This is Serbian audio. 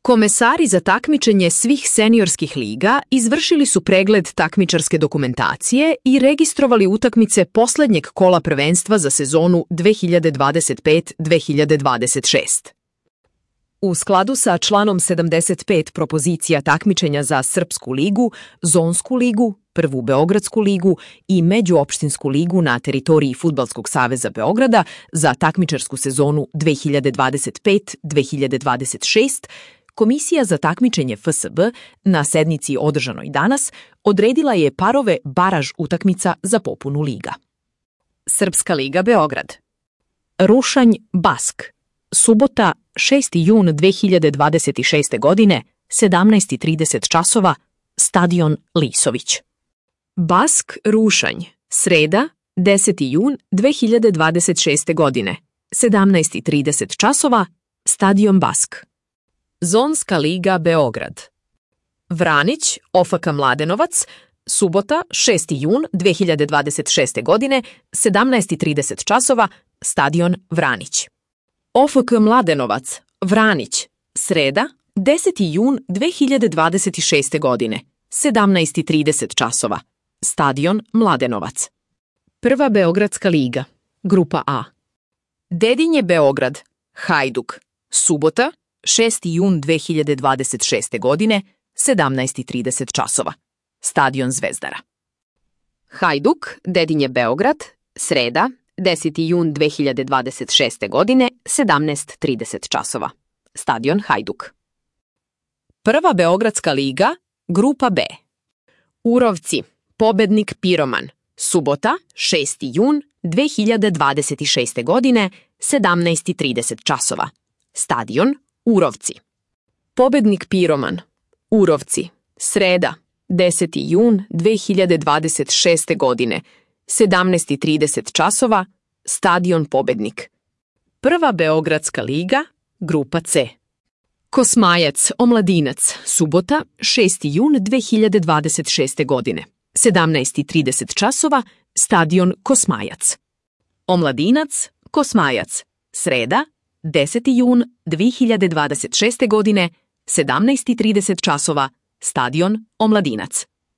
Komesari za takmičenje svih seniorskih liga izvršili su pregled takmičarske dokumentacije i registrovali utakmice poslednjeg kola prvenstva za sezonu 2025-2026. U skladu sa članom 75 propozicija takmičenja za Srpsku ligu, Zonsku ligu, Prvu Beogradsku ligu i Međuopštinsku ligu na teritoriji Fudbalskog saveza Beograda za takmičarsku sezonu 2025-2026, Komisija za takmičenje FSB na sednici održanoj danas odredila je parove baraž utakmica za popunu liga. Srpska liga Beograd. Rušanj Bask. Subota, 6. jun 2026. godine, 17:30 časova, stadion Lisović. Bask Rušanj. Sreda, 10. jun 2026. godine, 17:30 časova, stadion Bask. Zonska liga Beograd. Vranić, OFK Mladenovac, subota, 6. jun 2026. godine, 17:30 časova, stadion Vranić. OFK Mladenovac, Vranić, sreda, 10. jun 2026. godine, 17:30 časova, stadion Mladenovac. Prva Beogradska liga, grupa A. Dedinje Beograd, Hajduk, subota, 6. jun 2026. godine, 17:30 časova, stadion Zvezdara. Hajduk, Dedinje Beograd, sreda, 10. jun 2026. godine, 17:30 časova, stadion Hajduk. Prva Beogradska liga, grupa B. Urovci, Pobednik Piroman, subota, 6. jun 2026. godine, 17:30 časova, stadion Urovci. Pobednik Piroman, Urovci, sreda, 10. jun 2026. godine, 17:30 časova, stadion Pobednik. Prva Beogradska liga, grupa C. Kosmajac, Omladinac, subota, 6. jun 2026. godine, 17:30 časova, stadion Kosmajac. Omladinac, Kosmajac, sreda, 10. jun 2026. godine, 17:30 časova, stadion Omladinac.